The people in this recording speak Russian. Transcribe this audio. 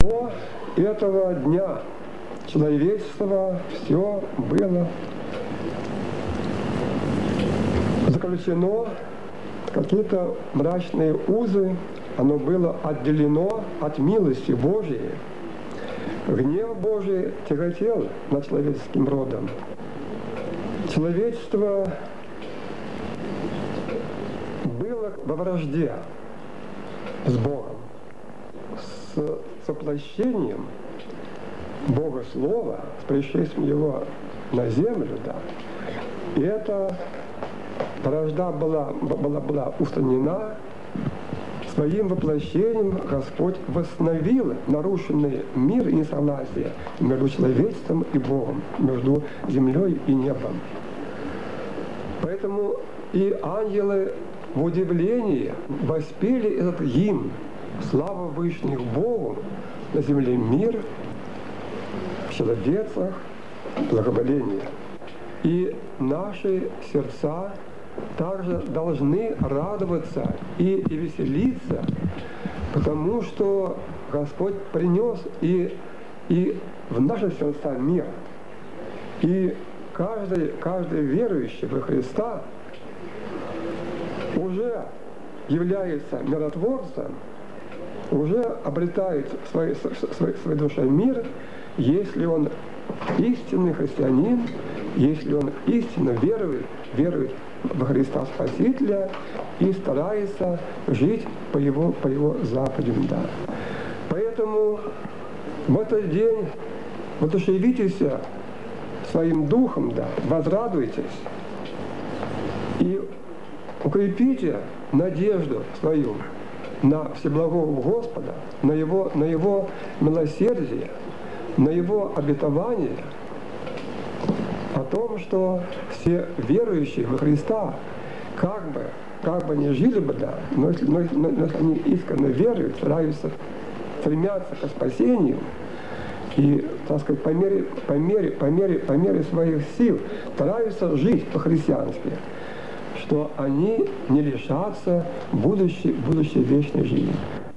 До этого дня человечество все было заключено в какие-то мрачные узы, оно было отделено от милости Божией. Гнев Божий тяготел над человеческим родом. Человечество было во вражде с Богом, с воплощением Бога Слова, с пришествием Его на землю, да. И эта вражда была устранена. Своим воплощением Господь восстановил нарушенный мир и несогласие между человечеством и Богом, между землей и небом. Поэтому и ангелы в удивлении воспели этот гимн: «Слава Вышних Богу, на земле мир, в человецах благоволение». И наши сердца также должны радоваться и веселиться, потому что Господь принес и в наши сердца мир. И каждый верующий во Христа уже является миротворцем, уже обретает в своей душе мир, если он истинный христианин, если он истинно верует во Христа Спасителя и старается жить по его заповедям. Да. Поэтому в этот день воодушевитесь своим духом, да, возрадуйтесь и укрепите надежду свою на Всеблагого Господа, на Его милосердие, на Его обетование о том, что все верующие во Христа, как бы не жили бы, да, но если они искренне веруют, стремятся к спасению и, так сказать, по мере своих сил стараются жить по-христиански, что они не лишатся будущей вечной жизни.